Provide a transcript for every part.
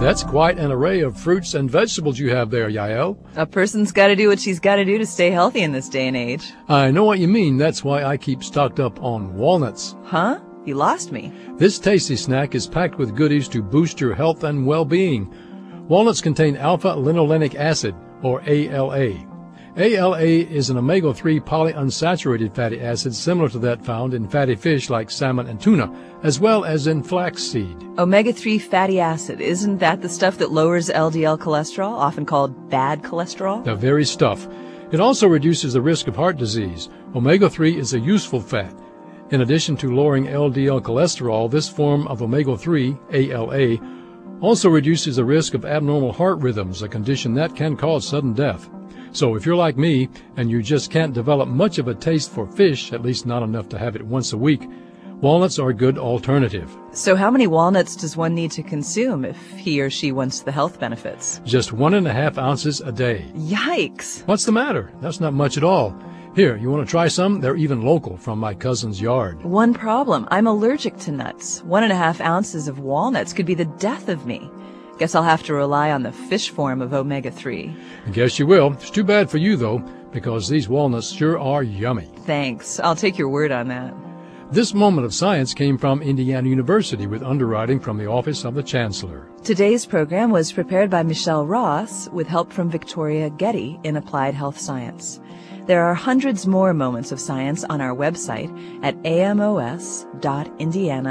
That's quite an array of fruits and vegetables you have there, Yael. A person's got to do what she's got to do to stay healthy in this day and age. I know what you mean. That's why I keep stocked up on walnuts. Huh? You lost me. This tasty snack is packed with goodies to boost your health and well-being. Walnuts contain alpha-linolenic acid, or ALA. ALA is an omega-3 polyunsaturated fatty acid similar to that found in fatty fish like salmon and tuna, as well as in flaxseed. Omega-3 fatty acid, isn't that the stuff that lowers LDL cholesterol, often called bad cholesterol? The very stuff. It also reduces the risk of heart disease. Omega-3 is a useful fat. In addition to lowering LDL cholesterol, this form of omega-3, ALA, also reduces the risk of abnormal heart rhythms, a condition that can cause sudden death. So if you're like me and you just can't develop much of a taste for fish, at least not enough to have it once a week, walnuts are a good alternative. So how many walnuts does one need to consume if he or she wants the health benefits? Just 1.5 ounces a day. Yikes! What's the matter? That's not much at all. Here, you want to try some? They're even local from my cousin's yard. One problem. I'm allergic to nuts. 1.5 ounces of walnuts could be the death of me. Guess I'll have to rely on the fish form of omega-3. I guess you will. It's too bad for you, though, because these walnuts sure are yummy. Thanks. I'll take your word on that. This moment of science came from Indiana University with underwriting from the Office of the Chancellor. Today's program was prepared by Michelle Ross with help from Victoria Getty in Applied Health Science. There are hundreds more moments of science on our website at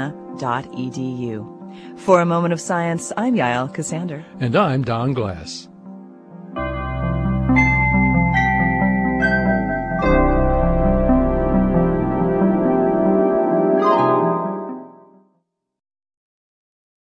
amos.indiana.edu. For A Moment of Science, I'm Yael Cassander. And I'm Don Glass.